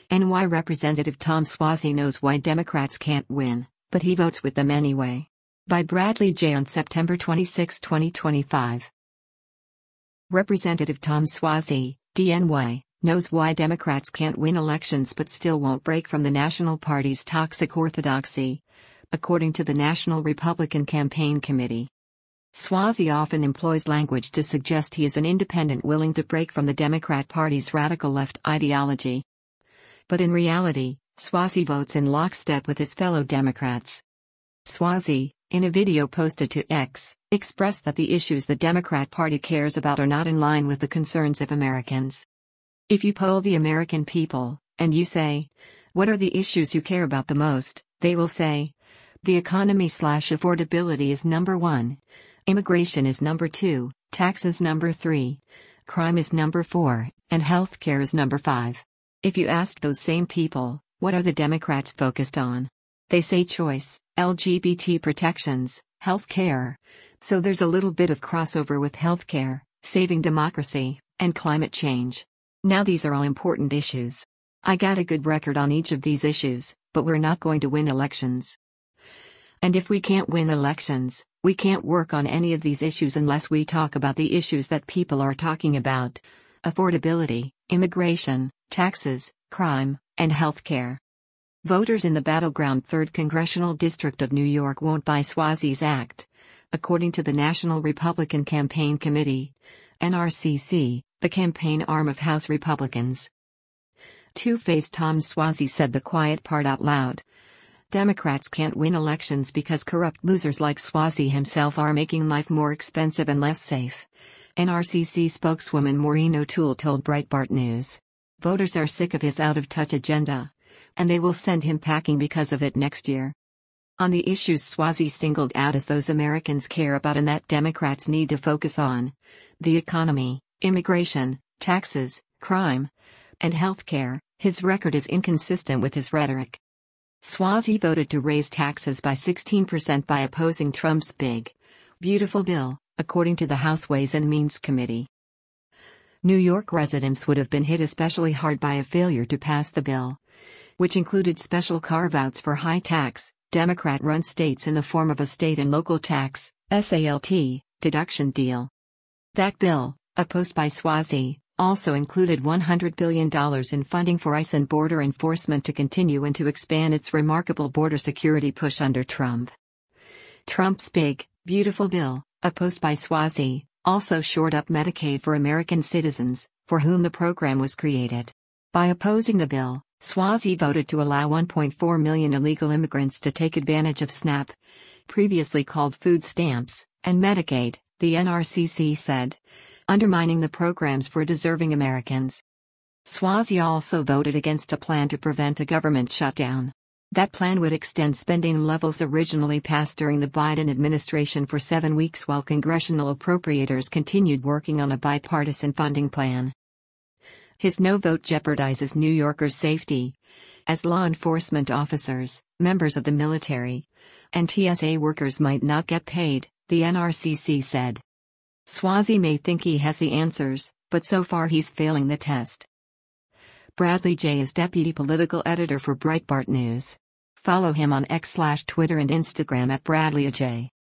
NY Representative Tom Suozzi knows why Democrats can't win, but he votes with them anyway. By Bradley J. on September 26, 2025. Representative Tom Suozzi, DNY, knows why Democrats can't win elections but still won't break from the National Party's toxic orthodoxy, according to the National Republican Campaign Committee. Suozzi often employs language to suggest he is an independent willing to break from the Democrat Party's radical left ideology. But in reality, Suozzi votes in lockstep with his fellow Democrats. Suozzi, in a video posted to X, expressed that the issues the Democrat Party cares about are not in line with the concerns of Americans. If you poll the American people, and you say, "What are the issues you care about the most?" they will say, "The economy/affordability is number 1. Immigration is number 2, taxes number 3, crime is number 4, and healthcare is number 5. If you ask those same people, what are the Democrats focused on? They say choice, LGBT protections, healthcare. So there's a little bit of crossover with healthcare, saving democracy, and climate change. Now these are all important issues. I got a good record on each of these issues, but we're not going to win elections. And if we can't win elections, we can't work on any of these issues unless we talk about the issues that people are talking about: affordability, immigration, taxes, crime, and healthcare." Voters in the battleground 3rd Congressional District of New York won't buy Suozzi's act, according to the National Republican Campaign Committee, NRCC, the campaign arm of House Republicans. Two-faced Tom Suozzi said the quiet part out loud. Democrats can't win elections because corrupt losers like Suozzi himself are making life more expensive and less safe, NRCC spokeswoman Maureen O'Toole told Breitbart News. Voters are sick of his out-of-touch agenda, and they will send him packing because of it next year. On the issues Suozzi singled out as those Americans care about and that Democrats need to focus on: the economy, immigration, taxes, crime, and healthcare, his record is inconsistent with his rhetoric. Suozzi voted to raise taxes by 16% by opposing Trump's big, beautiful bill, according to the House Ways and Means Committee. New York residents would have been hit especially hard by a failure to pass the bill, which included special carve-outs for high-tax, Democrat-run states in the form of a state and local tax, SALT, deduction deal. That bill, opposed by Suozzi, also included $100 billion in funding for ICE and border enforcement to continue and to expand its remarkable border security push under Trump. Trump's big, beautiful bill, opposed by Suozzi, also shored up Medicaid for American citizens, for whom the program was created. By opposing the bill, Suozzi voted to allow 1.4 million illegal immigrants to take advantage of SNAP, previously called food stamps, and Medicaid, the NRCC said, undermining the programs for deserving Americans. Suozzi also voted against a plan to prevent a government shutdown. That plan would extend spending levels originally passed during the Biden administration for 7 weeks while congressional appropriators continued working on a bipartisan funding plan. His no vote jeopardizes New Yorkers' safety, as law enforcement officers, members of the military, and TSA workers might not get paid, the NRCC said. Suozzi may think he has the answers, but so far he's failing the test. Bradley J. is deputy political editor for Breitbart News. Follow him on X/Twitter and Instagram at BradleyJ.